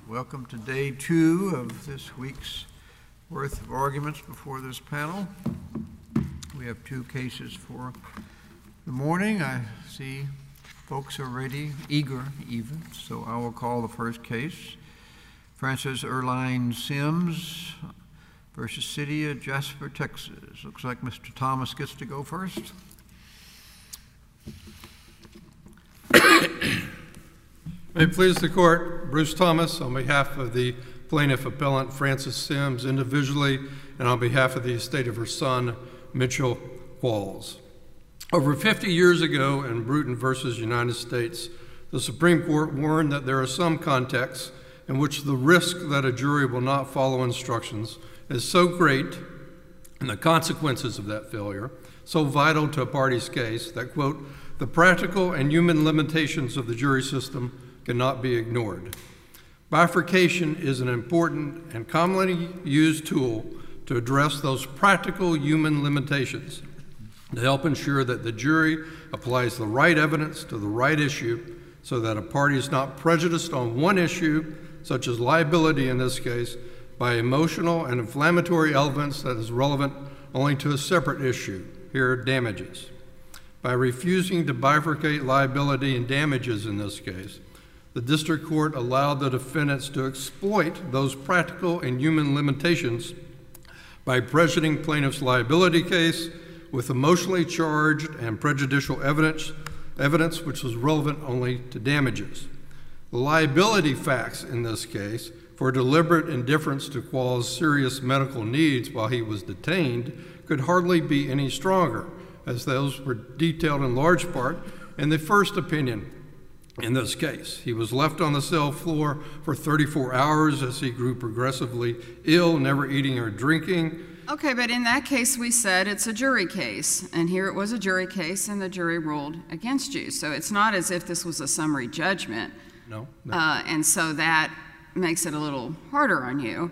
Welcome to day 2 of this week's worth of arguments before this panel. We have 2 cases for the morning. I see folks are ready, eager even, so I will call the first case. Francis Erline Sims versus City of Jasper, Texas. Looks like Mr. Thomas gets to go first. May it please the court, Bruce Thomas, on behalf of the plaintiff appellant Francis Sims individually, and on behalf of the estate of her son, Mitchell Qualls. Over 50 years ago in Bruton versus United States, the Supreme Court warned that there are some contexts in which the risk that a jury will not follow instructions is so great, and the consequences of that failure so vital to a party's case that, quote, the practical and human limitations of the jury system cannot be ignored. Bifurcation is an important and commonly used tool to address those practical human limitations to help ensure that the jury applies the right evidence to the right issue so that a party is not prejudiced on one issue, such as liability in this case, by emotional and inflammatory elements that is relevant only to a separate issue, here damages. By refusing to bifurcate liability and damages in this case, the district court allowed the defendants to exploit those practical and human limitations by prejudicing plaintiff's liability case with emotionally charged and prejudicial evidence which was relevant only to damages. The liability facts in this case for deliberate indifference to Qualls' serious medical needs while he was detained could hardly be any stronger, as those were detailed in large part in the first opinion. In this case, he was left on the cell floor for 34 hours as he grew progressively ill, never eating or drinking. Okay, but in that case, we said it's a jury case, and here it was a jury case, and the jury ruled against you. So it's not as if this was a summary judgment. No. And so that makes it a little harder on you.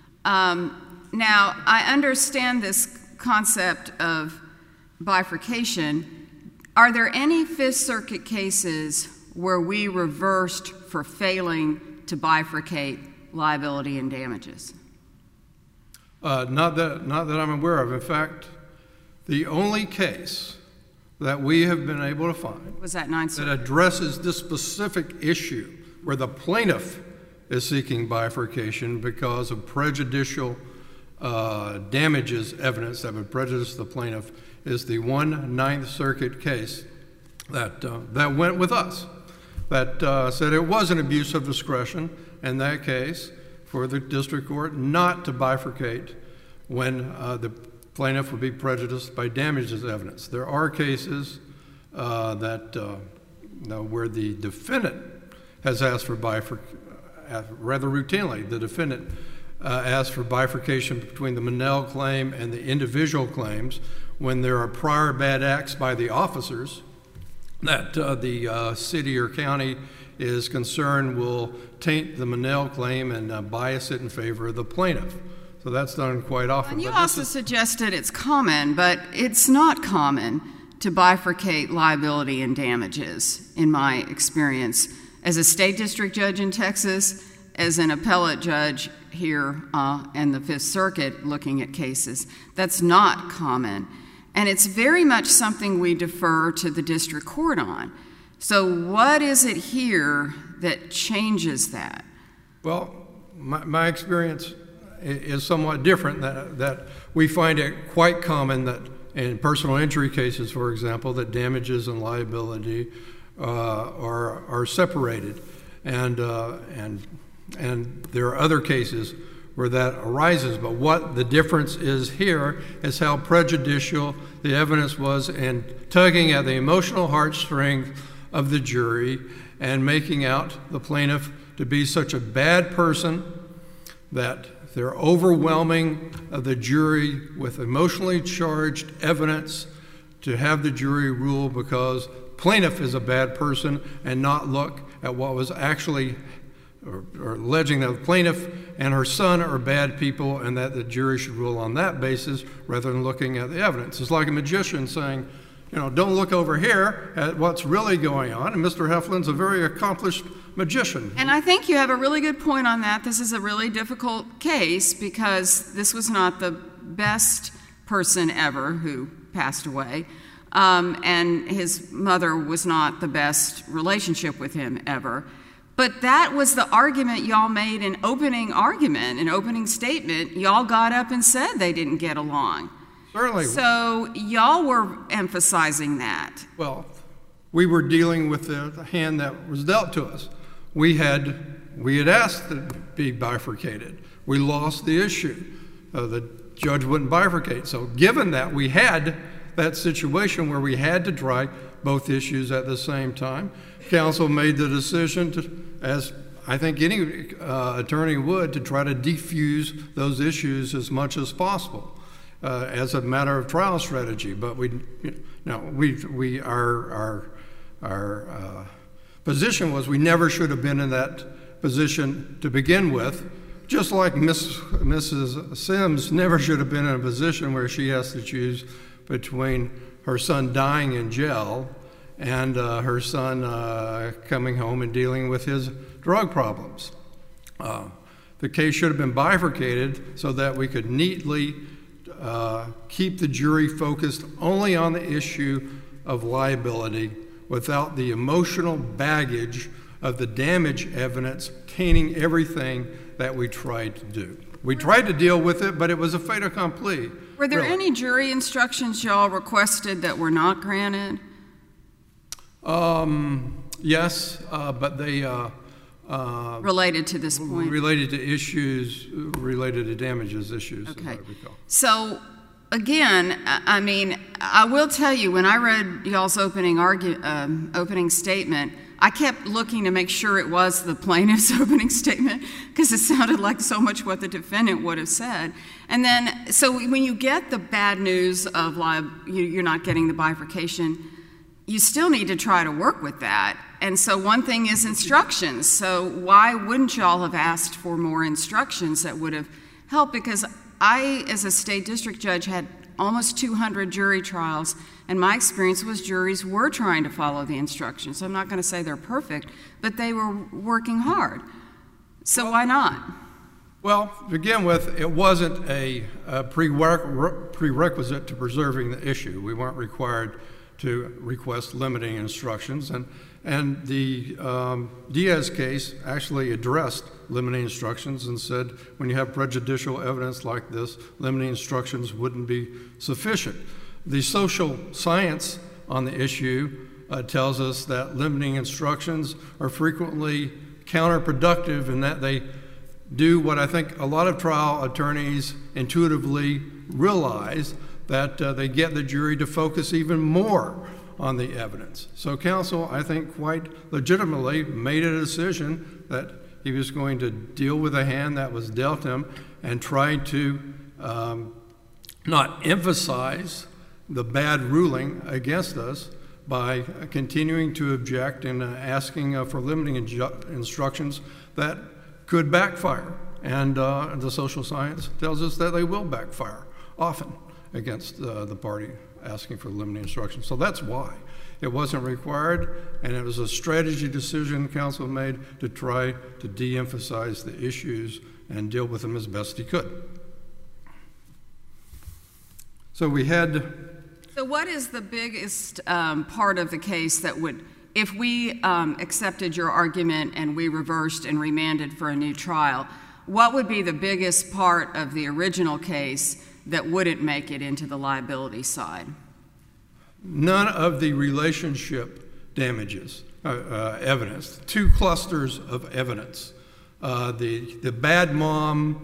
Now, I understand this concept of bifurcation. Are there any Fifth Circuit cases where we reversed for failing to bifurcate liability and damages? Not that I'm aware of. In fact, the only case that we have been able to find was that Ninth Circuit that addresses this specific issue where the plaintiff is seeking bifurcation because of prejudicial damages evidence that would prejudice the plaintiff is the one Ninth Circuit case that went with us, that said it was an abuse of discretion in that case for the district court not to bifurcate when the plaintiff would be prejudiced by damages evidence. There are cases where the defendant has asked for bifurcation, rather routinely, the defendant asked for bifurcation between the Monell claim and the individual claims when there are prior bad acts by the officers that the city or county is concerned will taint the Monell claim and bias it in favor of the plaintiff. So that's done quite often. And you also suggested it's common, but it's not common to bifurcate liability and damages, in my experience. As a state district judge in Texas, as an appellate judge here in the Fifth Circuit looking at cases, that's not common. And it's very much something we defer to the district court on. So what is it here that changes that? Well, my experience is somewhat different, that we find it quite common that in personal injury cases, for example, that damages and liability are separated. And there are other cases where that arises. But what the difference is here is how prejudicial the evidence was in tugging at the emotional heartstrings of the jury and making out the plaintiff to be such a bad person that they're overwhelming the jury with emotionally charged evidence to have the jury rule because plaintiff is a bad person and not look at what was actually or alleging that the plaintiff and her son are bad people and that the jury should rule on that basis rather than looking at the evidence. It's like a magician saying, don't look over here at what's really going on. And Mr. Heflin's a very accomplished magician. And I think you have a really good point on that. This is a really difficult case because this was not the best person ever who passed away. And his mother was not the best relationship with him ever. But that was the argument y'all made in opening statement. Y'all got up and said they didn't get along. Certainly. So y'all were emphasizing that. Well, we were dealing with the hand that was dealt to us. We had asked to be bifurcated. We lost the issue. The judge wouldn't bifurcate. So given that we had that situation where we had to try both issues at the same time, counsel made the decision to, as I think any attorney would, to try to defuse those issues as much as possible as a matter of trial strategy. But our position was we never should have been in that position to begin with, just like Mrs. Sims never should have been in a position where she has to choose between her son dying in jail and her son coming home and dealing with his drug problems. The case should have been bifurcated so that we could neatly keep the jury focused only on the issue of liability without the emotional baggage of the damage evidence tainting everything that we tried to do. We tried to deal with it, but it was a fait accompli. Were there any jury instructions y'all requested that were not granted? Yes, but they related to this point? Related to issues, related to damages issues, okay. As I recall. So, again, I mean, I will tell you, when I read y'all's opening statement, I kept looking to make sure it was the plaintiff's opening statement because it sounded like so much what the defendant would have said. And then, so when you get the bad news of you're not getting the bifurcation, you still need to try to work with that. And so one thing is instructions. So why wouldn't y'all have asked for more instructions that would have helped? Because I, as a state district judge, had almost 200 jury trials, and my experience was juries were trying to follow the instructions. I'm not going to say they're perfect, but they were working hard. So why not? Well, to begin with, it wasn't a prerequisite to preserving the issue. We weren't required to request limiting instructions, and the Diaz case actually addressed limiting instructions and said when you have prejudicial evidence like this, limiting instructions wouldn't be sufficient. The social science on the issue tells us that limiting instructions are frequently counterproductive in that they do what I think a lot of trial attorneys intuitively realize, that they get the jury to focus even more on the evidence. So counsel, I think, quite legitimately made a decision that he was going to deal with a hand that was dealt him and try to not emphasize the bad ruling against us by continuing to object and asking for limiting instructions that could backfire. And the social science tells us that they will backfire often against the party asking for limiting instructions. So that's why it wasn't required, and it was a strategy decision counsel made to try to de-emphasize the issues and deal with them as best he could. So we had... So what is the biggest part of the case that would, if we accepted your argument and we reversed and remanded for a new trial, what would be the biggest part of the original case that wouldn't make it into the liability side? None of the relationship damages, evidence, two clusters of evidence. The bad mom,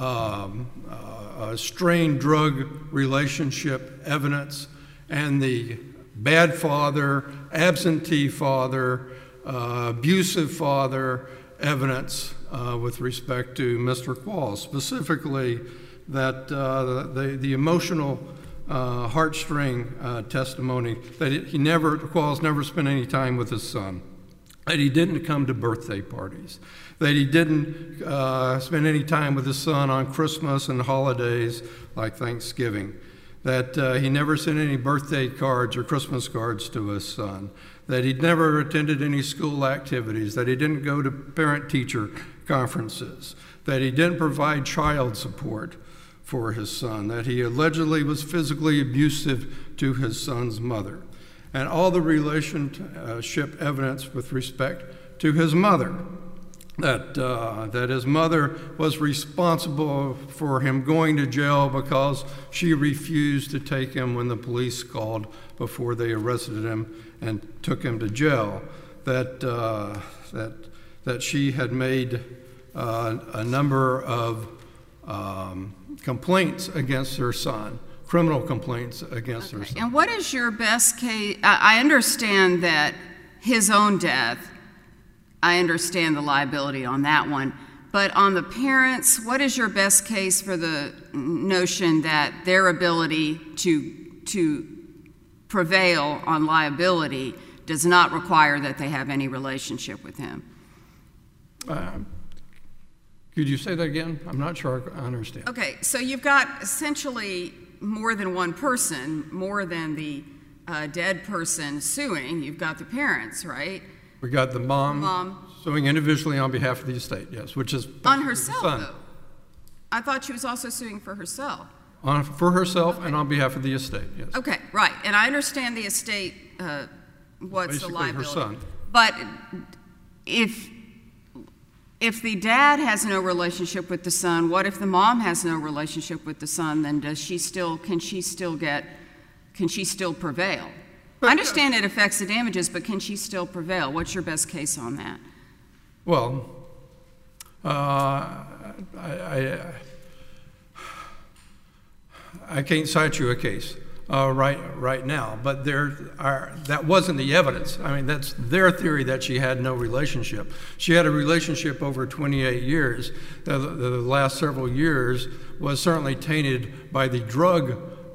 strained drug relationship evidence, and the bad father, absentee father, abusive father evidence with respect to Mr. Qualls, specifically that the emotional heartstring testimony that Qualls never spent any time with his son, that he didn't come to birthday parties, that he didn't spend any time with his son on Christmas and holidays like Thanksgiving, that he never sent any birthday cards or Christmas cards to his son, that he'd never attended any school activities, that he didn't go to parent-teacher conferences, that he didn't provide child support for his son, that he allegedly was physically abusive to his son's mother, and all the relationship evidence with respect to his mother, that his mother was responsible for him going to jail because she refused to take him when the police called before they arrested him and took him to jail, that she had made a number of complaints against her son, criminal complaints against her son. And what is your best case? I understand that his own death, I understand the liability on that one. But on the parents, what is your best case for the notion that their ability to prevail on liability does not require that they have any relationship with him? Could you say that again? I'm not sure I understand. Okay, so you've got essentially more than one person, more than the dead person suing. You've got the parents, right? We got the mom suing individually on behalf of the estate, yes, which is on herself, though. I thought she was also suing for herself. For herself and on behalf of the estate, yes. Okay, right. And I understand the estate, what's Basically the liability. her son. But if the dad has no relationship with the son, what if the mom has no relationship with the son? Then can she still prevail? I understand it affects the damages, but can she still prevail? What's your best case on that? Well, I can't cite you a case right now, but that wasn't the evidence. I mean, that's their theory that she had no relationship. She had a relationship over 28 years. The last several years was certainly tainted by the drug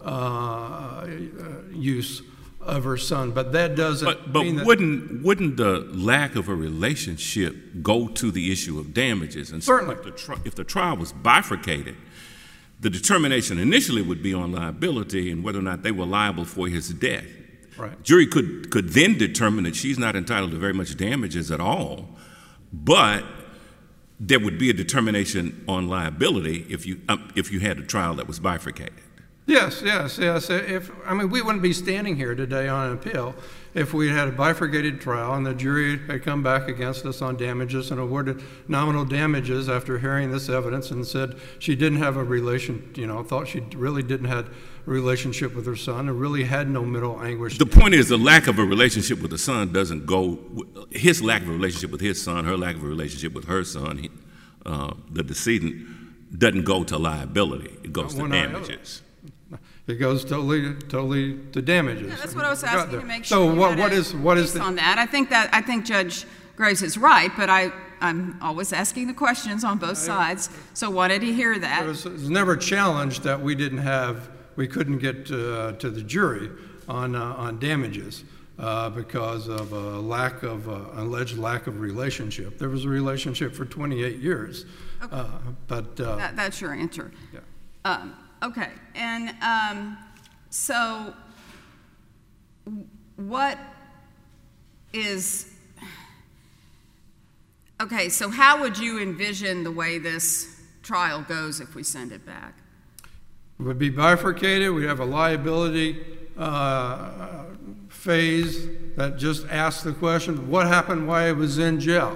use of her son, but that doesn't mean that... wouldn't the lack of a relationship go to the issue of damages? And certainly. If the trial was bifurcated, the determination initially would be on liability and whether or not they were liable for his death. Right. Jury could then determine that she's not entitled to very much damages at all, but there would be a determination on liability if you had a trial that was bifurcated. Yes. We wouldn't be standing here today on an appeal if we had a bifurcated trial and the jury had come back against us on damages and awarded nominal damages after hearing this evidence and said she didn't have a thought she really didn't have a relationship with her son and really had no mental anguish. The point is the lack of a relationship with the son doesn't go, his lack of a relationship with his son, her lack of a relationship with her son, the decedent, doesn't go to liability. It goes to damages. It goes totally to damages. Yeah, that's what I was asking to make sure. So what is on that? I think Judge Graves is right, but I'm always asking the questions on both sides. So wanted to hear that. It was never challenged that we couldn't get to the jury on damages because of a alleged lack of relationship. There was a relationship for 28 years, okay. But that's your answer. Yeah. Okay, and so what is, okay, so how would you envision the way this trial goes if we send it back? It would be bifurcated. We'd have a liability phase that just asks the question, what happened while he was in jail?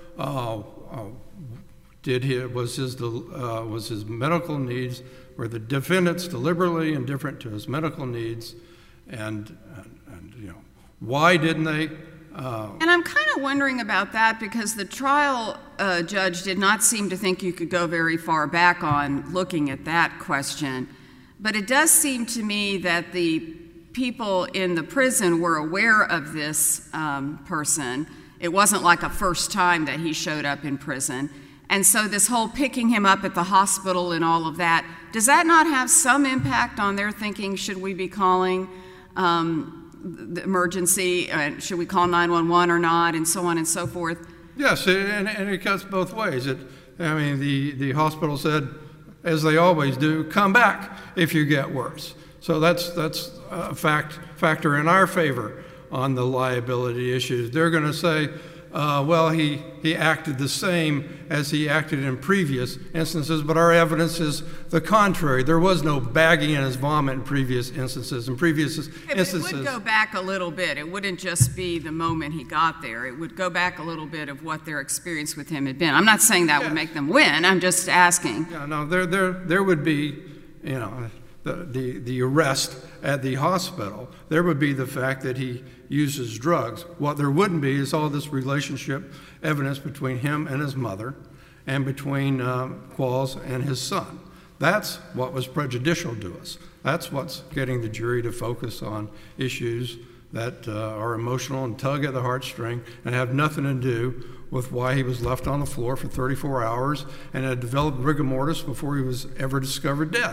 Was his medical needs, were the defendants deliberately indifferent to his medical needs, and why didn't they? And I'm kind of wondering about that because the trial judge did not seem to think you could go very far back on looking at that question. But it does seem to me that the people in the prison were aware of this person. It wasn't like a first time that he showed up in prison. And so this whole picking him up at the hospital and all of that, does that not have some impact on their thinking? Should we be calling the emergency? Should we call 911 or not? And so on and so forth. Yes, and it cuts both ways. The hospital said, as they always do, come back if you get worse. So that's a factor in our favor on the liability issues. They're going to say, well, he acted the same as he acted in previous instances, but our evidence is the contrary. There was no bagging in his vomit in previous instances. In previous instances, it would go back a little bit. It wouldn't just be the moment he got there. It would go back a little bit of what their experience with him had been. I'm not saying that would make them win. I'm just asking. Yeah, no, there would be, you know, the arrest at the hospital. There would be the fact that he uses drugs. What there wouldn't be is all this relationship evidence between him and his mother and between Qualls and his son. That's what was prejudicial to us. That's what's getting the jury to focus on issues that are emotional and tug at the heartstring and have nothing to do with why he was left on the floor for 34 hours and had developed rigor mortis before he was ever discovered dead.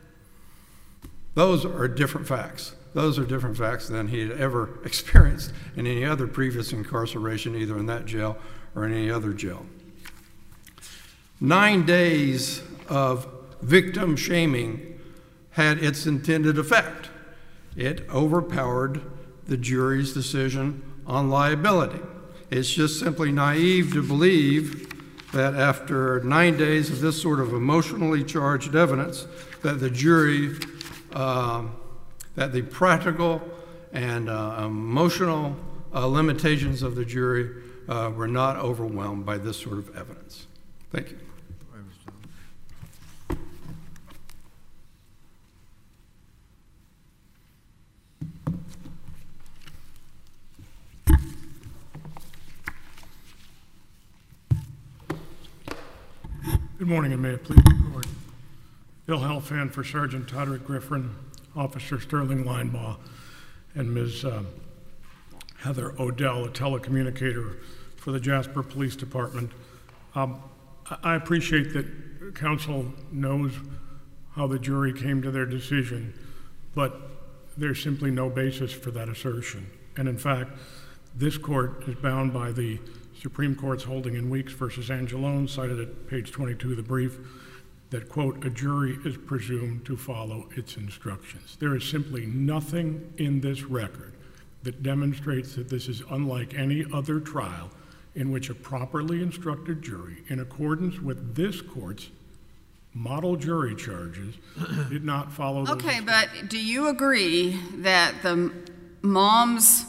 Those are different facts. Those are different facts than he had ever experienced in any other previous incarceration, either in that jail or in any other jail. 9 days of victim shaming had its intended effect. It overpowered the jury's decision on liability. It's just simply naive to believe that after 9 days of this sort of emotionally charged evidence, that the jury that the practical and emotional limitations of the jury were not overwhelmed by this sort of evidence. Thank you. Good morning, and may it please the court. Bill Helfand for Sergeant Todrick Griffin, Officer Sterling Linebaugh, and Ms. Heather Odell, a telecommunicator for the Jasper Police Department. I appreciate that counsel knows how the jury came to their decision, but there's simply no basis for that assertion. And in fact, this court is bound by the Supreme Court's holding in Weeks versus Angelone, cited at page 22 of the brief, that, quote, a jury is presumed to follow its instructions. There is simply nothing in this record that demonstrates that this is unlike any other trial in which a properly instructed jury, in accordance with this court's model jury charges, did not follow those Okay, instructions. but do you agree that the mom's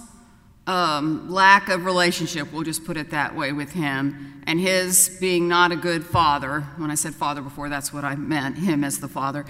lack of relationship, we'll just put it that way, with him, and his being not a good father, when I said father before, that's what I meant, him as the father,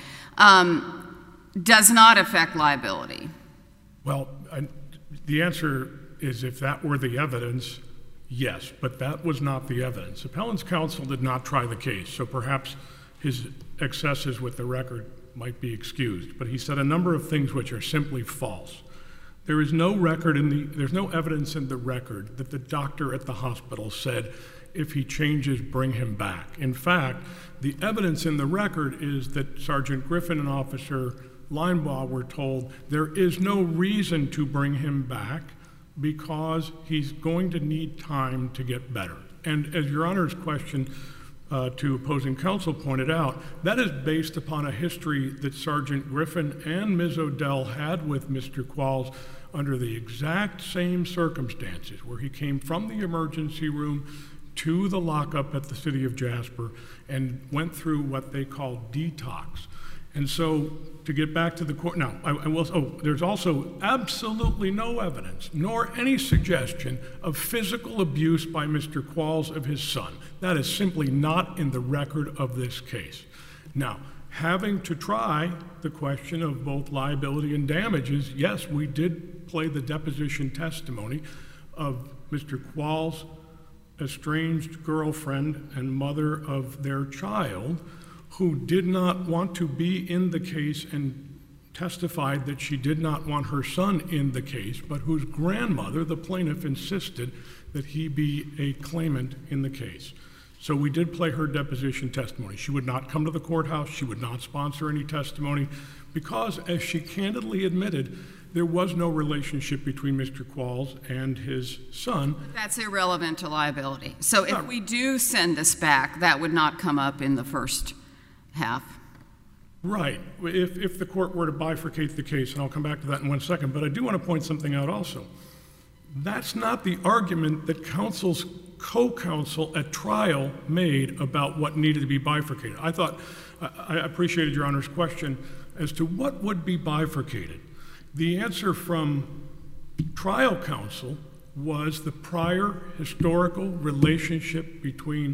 does not affect liability? Well, the answer is, if that were the evidence, yes, but that was not the evidence. Appellant's counsel did not try the case, so perhaps his excesses with the record might be excused, but he said a number of things which are simply false. There is no record there's no evidence in the record that the doctor at the hospital said, if he changes, bring him back. In fact, the evidence in the record is that Sergeant Griffin and Officer Linebaugh were told there is no reason to bring him back because he's going to need time to get better. And as Your Honor's question to opposing counsel pointed out, that is based upon a history that Sergeant Griffin and Ms. Odell had with Mr. Qualls under the exact same circumstances, where he came from the emergency room to the lockup at the city of Jasper and went through what they call detox. And so, to get back to the court, now, there's also absolutely no evidence, nor any suggestion of physical abuse by Mr. Qualls of his son. That is simply not in the record of this case. Now, having to try the question of both liability and damages, yes, we did play the deposition testimony of Mr. Qualls' estranged girlfriend and mother of their child, who did not want to be in the case and testified that she did not want her son in the case, but whose grandmother, the plaintiff, insisted that he be a claimant in the case. So we did play her deposition testimony. She would not come to the courthouse. She would not sponsor any testimony because, as she candidly admitted, there was no relationship between Mr. Qualls and his son. That's irrelevant to liability. So if we do send this back, that would not come up in the first half. Right, if the court were to bifurcate the case, and I'll come back to that in 1 second, but I do want to point something out also. That's not the argument that counsel's co-counsel at trial made about what needed to be bifurcated. I appreciated Your Honor's question as to what would be bifurcated. The answer from trial counsel was the prior historical relationship between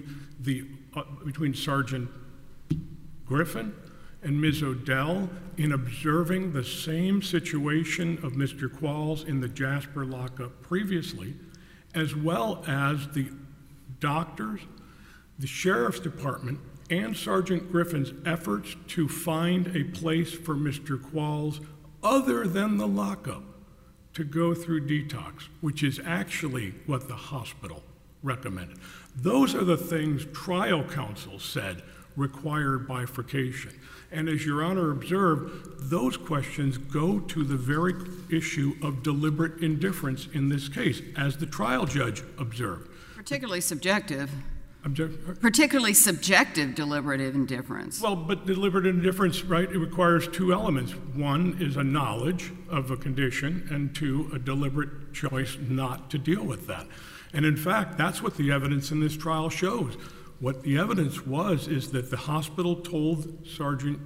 Sergeant Griffin and Ms. Odell in observing the same situation of Mr. Qualls in the Jasper lockup previously, as well as the doctors, the sheriff's department, and Sergeant Griffin's efforts to find a place for Mr. Qualls other than the lockup to go through detox, which is actually what the hospital recommended. Those are the things trial counsel said required bifurcation. And as Your Honor observed, those questions go to the very issue of deliberate indifference in this case, as the trial judge observed. Particularly subjective. Particularly subjective deliberative indifference. Well, but deliberate indifference, right, it requires two elements. One is a knowledge of a condition, and two, a deliberate choice not to deal with that. And in fact, that's what the evidence in this trial shows. What the evidence was is that the hospital told Sergeant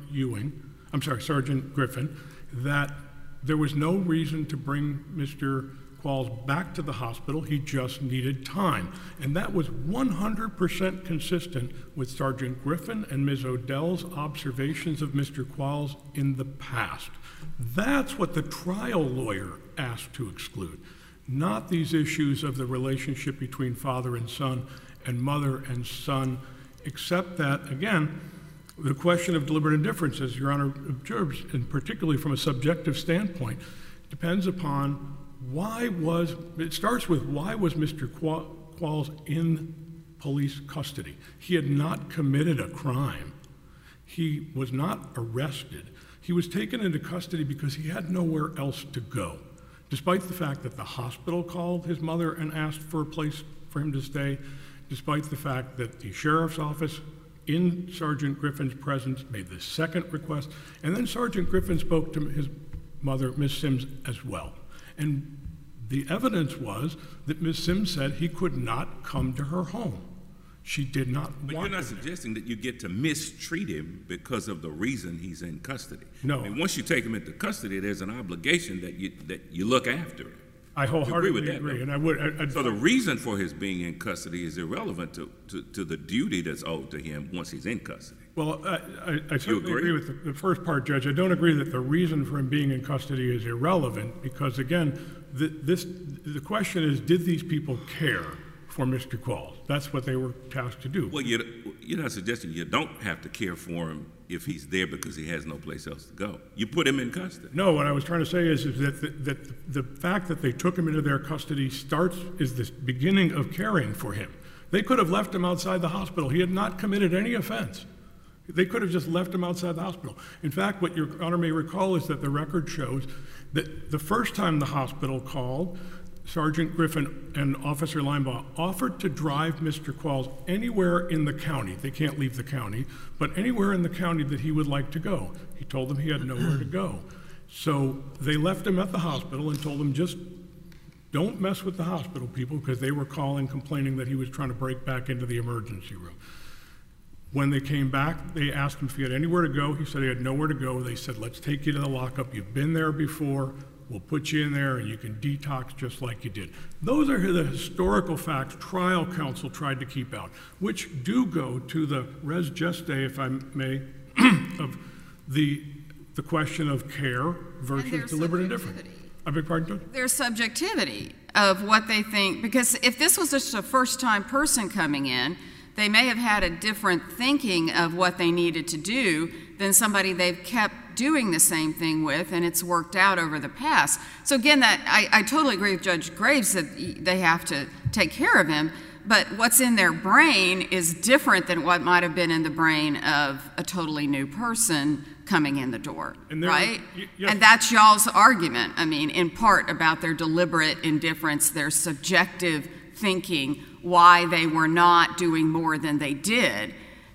Griffin, that there was no reason to bring Mr. Qualls back to the hospital. He just needed time. And that was 100% consistent with Sergeant Griffin and Ms. Odell's observations of Mr. Qualls in the past. That's what the trial lawyer asked to exclude, not these issues of the relationship between father and son and mother and son, except that, again, the question of deliberate indifference, as Your Honor observes, and particularly from a subjective standpoint, depends upon it starts with why was Mr. Qualls in police custody? He had not committed a crime. He was not arrested. He was taken into custody because he had nowhere else to go, despite the fact that the hospital called his mother and asked for a place for him to stay, despite the fact that the sheriff's office, in Sergeant Griffin's presence, made the second request, and then Sergeant Griffin spoke to his mother, Ms. Sims, as well. And the evidence was that Ms. Sims said he could not come to her home. She did not want him. But you're not suggesting that you get to mistreat him because of the reason he's in custody. No. I mean, once you take him into custody, there's an obligation that you look after him. I wholeheartedly agree. And I would. So the reason for his being in custody is irrelevant to the duty that's owed to him once he's in custody. Well, I certainly agree with the first part, Judge. I don't agree that the reason for him being in custody is irrelevant because, again, the question is, did these people care for Mr. Qualls? That's what they were tasked to do. Well, you're not suggesting you don't have to care for him if he's there because he has no place else to go. You put him in custody. No, what I was trying to say is that the fact that they took him into their custody is the beginning of caring for him. They could have left him outside the hospital. He had not committed any offense. They could have just left him outside the hospital. In fact, what Your Honor may recall is that the record shows that the first time the hospital called, Sergeant Griffin and Officer Linebaugh offered to drive Mr. Qualls anywhere in the county. They can't leave the county, but anywhere in the county that he would like to go. He told them he had nowhere to go. So they left him at the hospital and told him, just don't mess with the hospital people, because they were calling, complaining that he was trying to break back into the emergency room. When they came back, they asked him if he had anywhere to go. He said he had nowhere to go. They said, let's take you to the lockup. You've been there before. We'll put you in there and you can detox just like you did. Those are the historical facts trial counsel tried to keep out, which do go to the res geste, if I may, of the question of care versus deliberate indifference. I beg pardon, Judge? There's subjectivity of what they think, because if this was just a first-time person coming in, they may have had a different thinking of what they needed to do than somebody they've kept doing the same thing with, and it's worked out over the past. So again, I totally agree with Judge Graves that they have to take care of him, but what's in their brain is different than what might have been in the brain of a totally new person coming in the door, right? Yes. And that's y'all's argument, I mean, in part about their deliberate indifference, their subjective thinking, why they were not doing more than they did.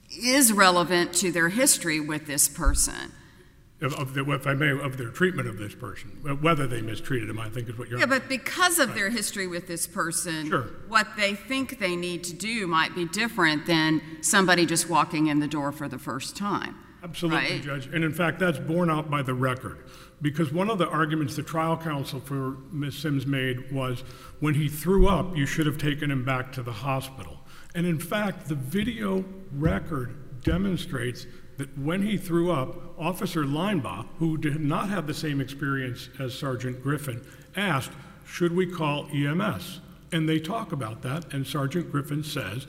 is relevant to their history with this person. Of their treatment of this person, whether they mistreated him, I think is what you're... Yeah, but because of their history with this person, Sure. what they think they need to do might be different than somebody just walking in the door for the first time. Absolutely, right? Judge. And in fact, that's borne out by the record. Because one of the arguments the trial counsel for Ms. Sims made was, when he threw up, you should have taken him back to the hospital. And in fact, the video record demonstrates that when he threw up, Officer Leinbach, who did not have the same experience as Sergeant Griffin, asked, should we call EMS? And they talk about that, and Sergeant Griffin says,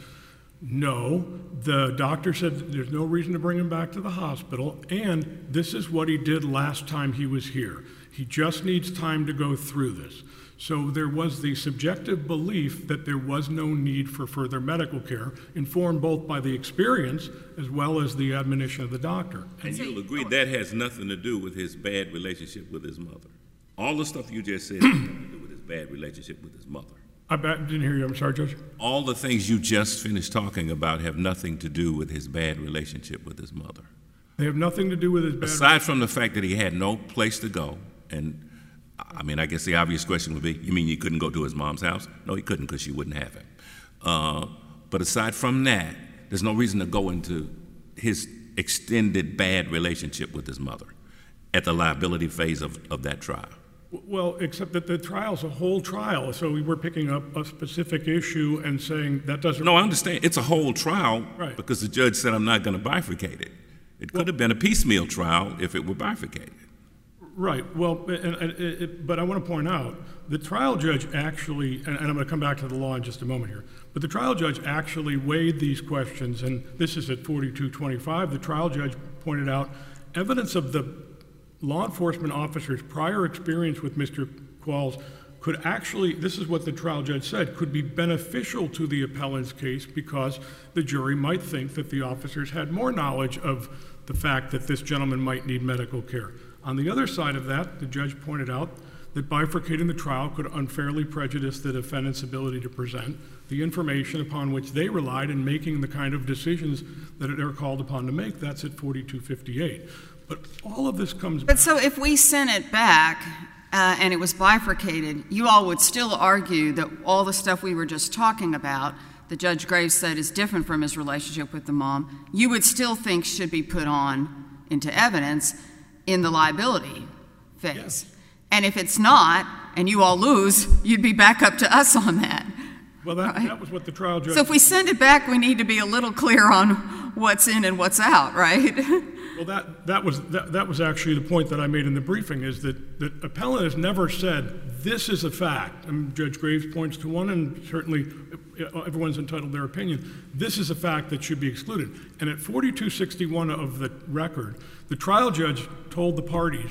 no, the doctor said there's no reason to bring him back to the hospital, and this is what he did last time he was here. He just needs time to go through this. So there was the subjective belief that there was no need for further medical care, informed both by the experience as well as the admonition of the doctor. And you'll agree that has nothing to do with his bad relationship with his mother. All the stuff you just said has nothing to do with his bad relationship with his mother. I didn't hear you. I'm sorry, Judge. All the things you just finished talking about have nothing to do with his bad relationship with his mother. They have nothing to do with his bad... Aside from the fact that he had no place to go, and I mean, I guess the obvious question would be, you mean he couldn't go to his mom's house? No, he couldn't because she wouldn't have him. But aside from that, there's no reason to go into his extended bad relationship with his mother at the liability phase of that trial. Well, except that the trial's a whole trial, so we were picking up a specific issue and saying that doesn't... No, I understand. It's a whole trial Right. because the judge said I'm not going to bifurcate it. It could have been a piecemeal trial if it were bifurcated. Right. Well, but I want to point out, the trial judge actually, and I'm going to come back to the law in just a moment here, but the trial judge actually weighed these questions, and this is at 4225. The trial judge pointed out evidence of the law enforcement officer's prior experience with Mr. Qualls could actually, this is what the trial judge said, could be beneficial to the appellant's case because the jury might think that the officers had more knowledge of the fact that this gentleman might need medical care. On the other side of that, the judge pointed out that bifurcating the trial could unfairly prejudice the defendant's ability to present the information upon which they relied in making the kind of decisions that they're called upon to make. That's at 4258. But all of this comes back. But so if we sent it back and it was bifurcated, you all would still argue that all the stuff we were just talking about that Judge Graves said is different from his relationship with the mom, you would still think should be put on into evidence in the liability phase. Yes. And if it's not, and you all lose, you'd be back up to us on that. Well, that was what the trial judge... So if we send it back, we need to be a little clear on what's in and what's out, right? Well, that was actually the point that I made in the briefing, is that the appellant has never said, this is a fact. And Judge Graves points to one, and certainly everyone's entitled to their opinion. This is a fact that should be excluded. And at 4261 of the record, the trial judge told the parties,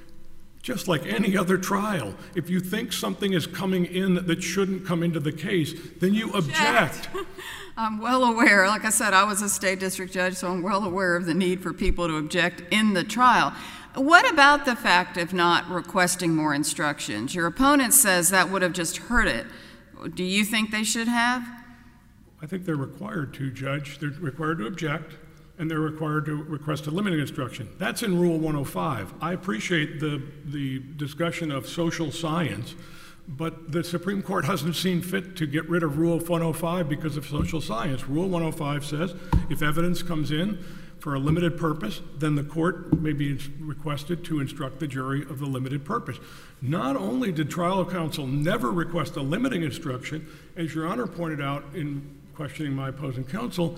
just like any other trial, if you think something is coming in that shouldn't come into the case, then you object. I'm well aware, like I said, I was a state district judge, so I'm well aware of the need for people to object in the trial. What about the fact of not requesting more instructions? Your opponent says that would have just hurt it. Do you think they should have? I think they're required to, Judge. They're required to object, and they're required to request a limiting instruction. That's in Rule 105. I appreciate the discussion of social science, but the Supreme Court hasn't seen fit to get rid of Rule 105 because of social science. Rule 105 says if evidence comes in for a limited purpose, then the court may be requested to instruct the jury of the limited purpose. Not only did trial counsel never request a limiting instruction, as Your Honor pointed out in questioning my opposing counsel,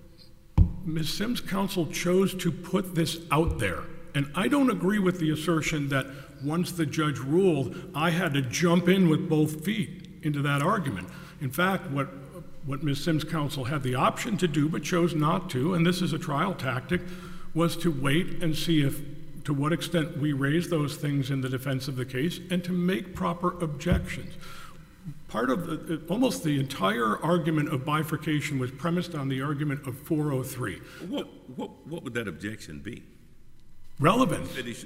Ms. Sims' counsel chose to put this out there. And I don't agree with the assertion that once the judge ruled, I had to jump in with both feet into that argument. In fact, what Ms. Sims' counsel had the option to do but chose not to, and this is a trial tactic, was to wait and see to what extent we raise those things in the defense of the case and to make proper objections. Part of almost the entire argument of bifurcation was premised on the argument of 403. What would that objection be? Relevance.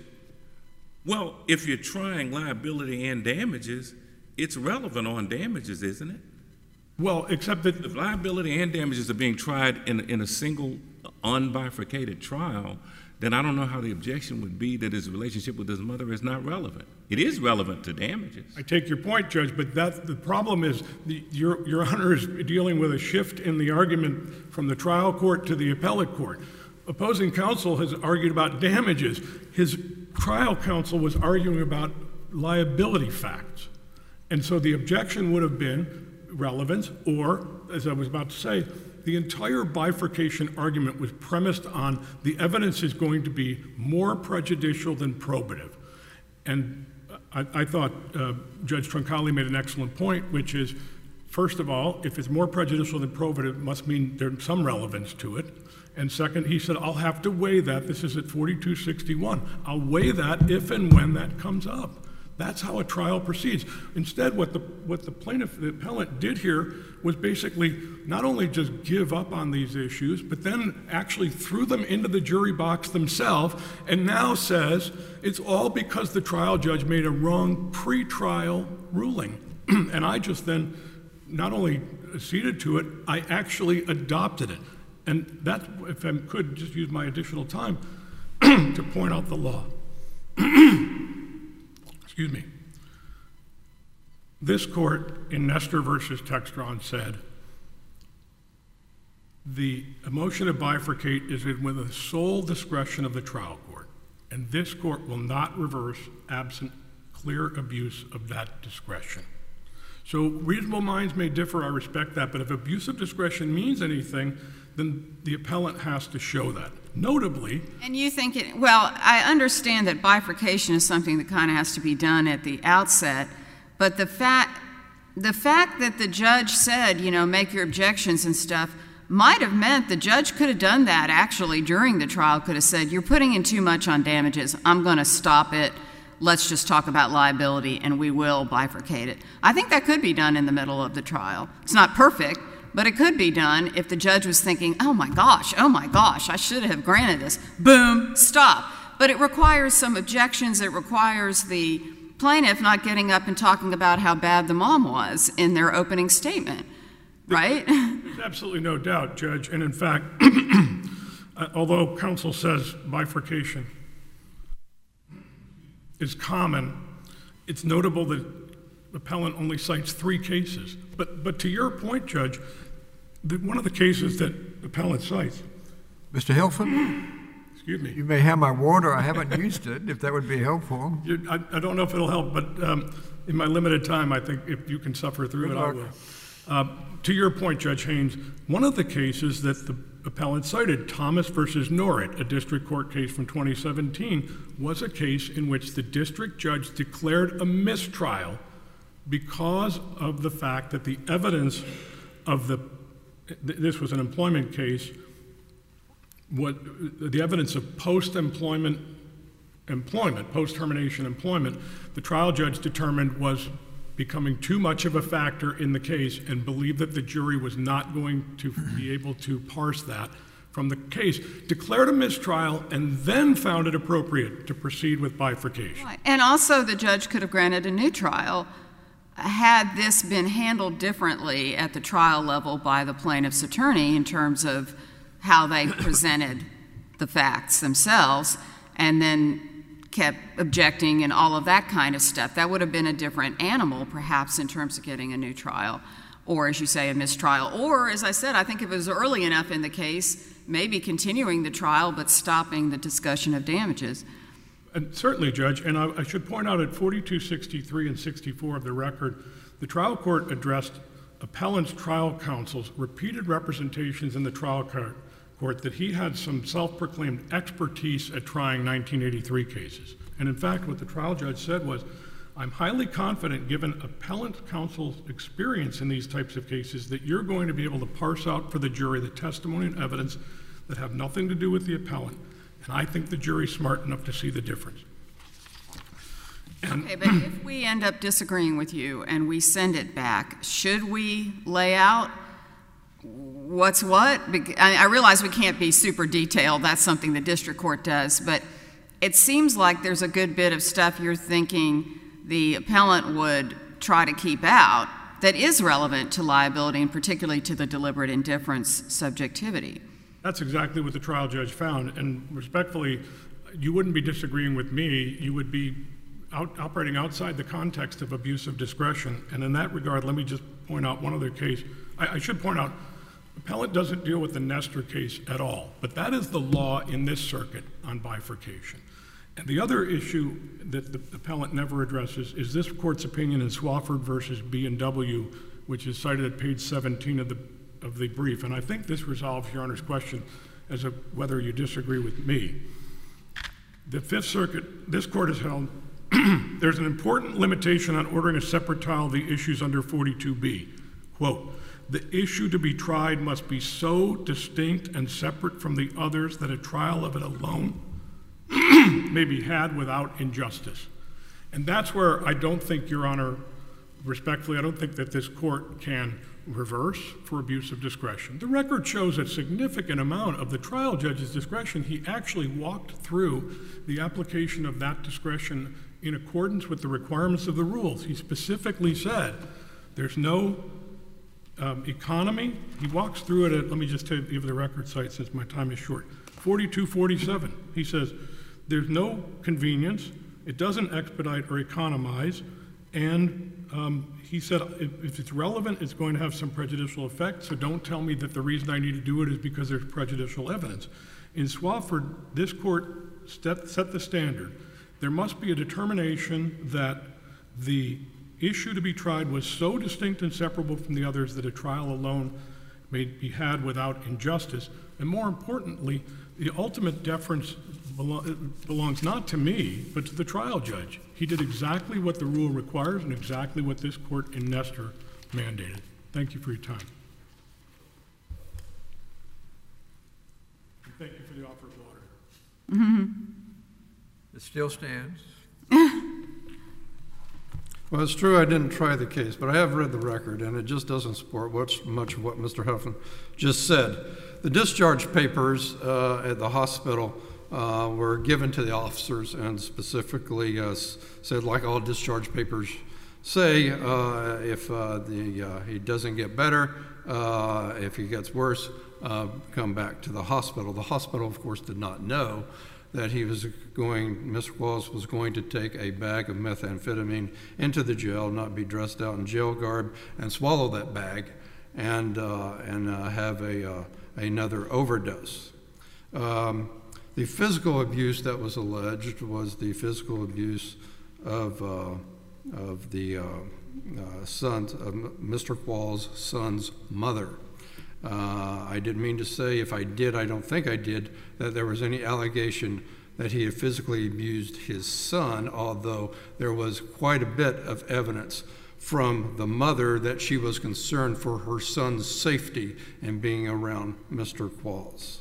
Well, if you're trying liability and damages, it's relevant on damages, isn't it? Well, except that... If liability and damages are being tried in a single unbifurcated trial, then I don't know how the objection would be that his relationship with his mother is not relevant. It is relevant to damages. I take your point, Judge, but the problem is Your Honor is dealing with a shift in the argument from the trial court to the appellate court. Opposing counsel has argued about damages. His trial counsel was arguing about liability facts. And so the objection would have been relevance, or, as I was about to say, the entire bifurcation argument was premised on the evidence is going to be more prejudicial than probative. And I thought Judge Troncalli made an excellent point, which is, first of all, if it's more prejudicial than probative, it must mean there's some relevance to it. And second, he said, I'll have to weigh that. This is at 4261. I'll weigh that if and when that comes up. That's how a trial proceeds. Instead, what the plaintiff, the appellant, did here was basically not only just give up on these issues, but then actually threw them into the jury box themselves, and now says it's all because the trial judge made a wrong pre-trial ruling. And I just then not only acceded to it, I actually adopted it. And that, if I could just use my additional time to point out the law. Excuse me. This court in Nestor versus Textron said, the motion to bifurcate is with the sole discretion of the trial court, and this court will not reverse absent clear abuse of that discretion. So reasonable minds may differ, I respect that, but if abuse of discretion means anything, then the appellant has to show that. Notably... And you think well, I understand that bifurcation is something that kind of has to be done at the outset, but the fact that the judge said, make your objections and stuff, might have meant the judge could have done that actually during the trial, could have said, you're putting in too much on damages, I'm going to stop it, let's just talk about liability, and we will bifurcate it. I think that could be done in the middle of the trial. It's not perfect, but it could be done if the judge was thinking, oh my gosh, I should have granted this. Boom, stop. But it requires some objections. It requires the plaintiff not getting up and talking about how bad the mom was in their opening statement, right? There's absolutely no doubt, Judge. And in fact, although counsel says bifurcation is common, it's notable that the appellant only cites 3 cases. But to your point, Judge, one of the cases that the appellant cites... Mr. Hilton? Excuse me. You may have my water. I haven't used it, if that would be helpful. I don't know if it'll help, but in my limited time, I think if you can suffer through it, I will. To your point, Judge Haynes, one of the cases that the appellant cited, Thomas versus Norrit, a district court case from 2017, was a case in which the district judge declared a mistrial because of the fact that the evidence of this was an employment case, the evidence of post-termination employment, the trial judge determined was becoming too much of a factor in the case and believed that the jury was not going to be able to parse that from the case, declared a mistrial, and then found it appropriate to proceed with bifurcation. Right. And also the judge could have granted a new trial had this been handled differently at the trial level by the plaintiff's attorney in terms of how they presented the facts themselves and then kept objecting and all of that kind of stuff. That would have been a different animal, perhaps, in terms of getting a new trial, or, as you say, a mistrial. Or, as I said, I think if it was early enough in the case, maybe continuing the trial but stopping the discussion of damages. And certainly, Judge, and I should point out at 4263 and 64 of the record, the trial court addressed appellant's trial counsel's repeated representations in the trial court that he had some self-proclaimed expertise at trying 1983 cases. And in fact, what the trial judge said was, I'm highly confident, given appellant counsel's experience in these types of cases, that you're going to be able to parse out for the jury the testimony and evidence that have nothing to do with the appellant. And I think the jury's smart enough to see the difference. Okay, but if we end up disagreeing with you and we send it back, should we lay out what's what? I realize we can't be super detailed. That's something the district court does. But it seems like there's a good bit of stuff you're thinking the appellant would try to keep out that is relevant to liability and particularly to the deliberate indifference subjectivity. That's exactly what the trial judge found, and respectfully, you wouldn't be disagreeing with me. You would be operating outside the context of abuse of discretion, and in that regard, let me just point out one other case. I should point out, appellant doesn't deal with the Nestor case at all, but that is the law in this circuit on bifurcation. And the other issue that the appellant never addresses is this court's opinion in Swofford versus B&W, which is cited at page 17 of the brief. And I think this resolves Your Honor's question as to whether you disagree with me. The Fifth Circuit, this court has held, there's an important limitation on ordering a separate trial of the issues under 42B. Quote, the issue to be tried must be so distinct and separate from the others that a trial of it alone may be had without injustice. And that's where I don't think, Your Honor, respectfully, I don't think that this court can reverse for abuse of discretion. The record shows a significant amount of the trial judge's discretion. He actually walked through the application of that discretion in accordance with the requirements of the rules. He specifically said there's no economy. He walks through it at, let me just give the record site since my time is short, 4247. He says there's no convenience, it doesn't expedite or economize, and he said if it's relevant, it's going to have some prejudicial effect, so don't tell me that the reason I need to do it is because there's prejudicial evidence. In Swofford, this court set the standard. There must be a determination that the issue to be tried was so distinct and separable from the others that a trial alone may be had without injustice. And more importantly, the ultimate deference belongs not to me, but to the trial judge. He did exactly what the rule requires and exactly what this court in Nestor mandated. Thank you for your time. And thank you for the offer of water. Mm-hmm. It still stands. Well, it's true I didn't try the case, but I have read the record, and it just doesn't support much of what Mr. Huffman just said. The discharge papers at the hospital were given to the officers and specifically said, like all discharge papers say, if he doesn't get better, if he gets worse, come back to the hospital. The hospital, of course, did not know that Mr. Qualls was going to take a bag of methamphetamine into the jail, not be dressed out in jail garb, and swallow that bag and have another overdose. The physical abuse that was alleged was the physical abuse of Mr. Qualls' son's mother. I didn't mean to say, if I did, I don't think I did, that there was any allegation that he had physically abused his son, although there was quite a bit of evidence from the mother that she was concerned for her son's safety in being around Mr. Qualls.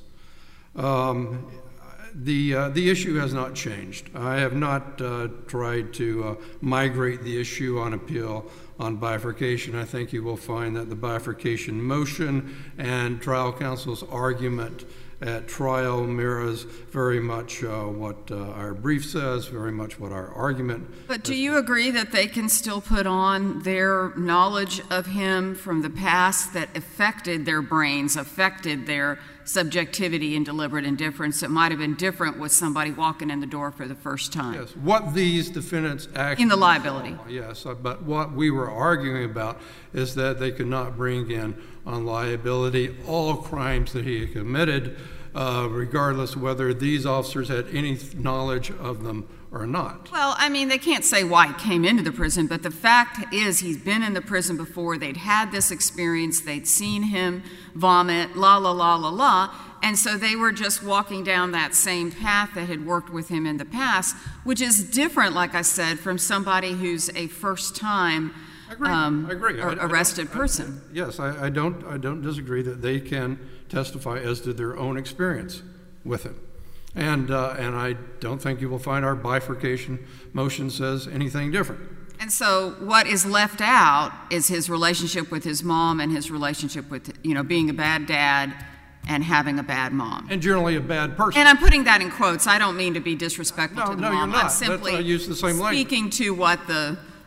The issue has not changed. I have not tried to migrate the issue on appeal on bifurcation. I think you will find that the bifurcation motion and trial counsel's argument at trial mirrors very much what our brief says, very much what our argument. But do you agree that they can still put on their knowledge of him from the past that affected their brains, affected their subjectivity and deliberate indifference? It might have been different with somebody walking in the door for the first time. Yes, what these defendants actually... In the liability. Yes, but what we were arguing about is that they could not bring in on liability all crimes that he had committed, regardless whether these officers had any knowledge of them or not. Well, I mean, they can't say why he came into the prison, but the fact is he's been in the prison before. They'd had this experience. They'd seen him vomit, la, la, la, la, la. And so they were just walking down that same path that had worked with him in the past, which is different, like I said, from somebody who's a first-time arrested person. Yes, I don't disagree that they can testify as to their own experience with him. And I don't think you will find our bifurcation motion says anything different. And so what is left out is his relationship with his mom and his relationship with, being a bad dad and having a bad mom. And generally a bad person. And I'm putting that in quotes. I don't mean to be disrespectful to the mom. No, you're not. I'm simply I use the same language. speaking to what the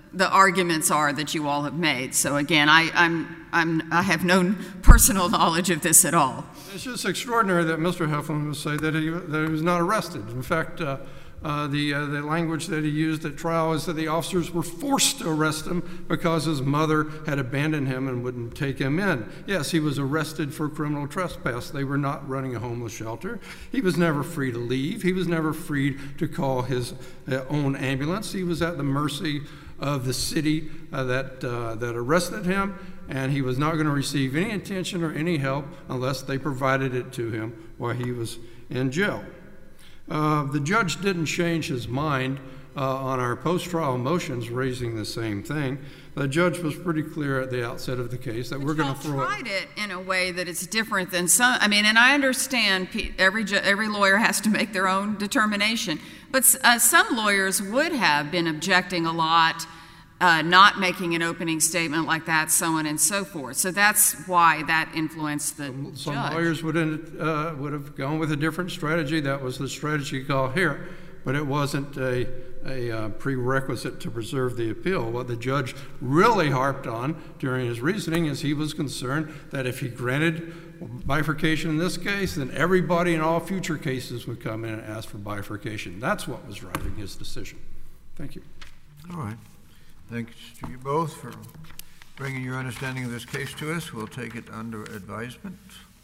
the arguments are that you all have made. So again, I have no personal knowledge of this at all. It's just extraordinary that Mr. Heflin would say that he was not arrested. In fact, the language that he used at trial is that the officers were forced to arrest him because his mother had abandoned him and wouldn't take him in. Yes, he was arrested for criminal trespass. They were not running a homeless shelter. He was never free to leave. He was never free to call his own ambulance. He was at the mercy of the city that arrested him, and he was not going to receive any attention or any help unless they provided it to him while he was in jail. The judge didn't change his mind on our post-trial motions raising the same thing. The judge was pretty clear at the outset of the case that we're going to throw it. Tried it in a way that it's different than some. I mean, and I understand every lawyer has to make their own determination, but some lawyers would have been objecting a lot, not making an opening statement like that, so on and so forth. So that's why that influenced the judge. Some lawyers would have gone with a different strategy. That was the strategy called here, but it wasn't a prerequisite to preserve the appeal. What the judge really harped on during his reasoning is he was concerned that if he granted bifurcation in this case, then everybody in all future cases would come in and ask for bifurcation. That's what was driving his decision. Thank you. All right. Thanks to you both for bringing your understanding of this case to us. We'll take it under advisement.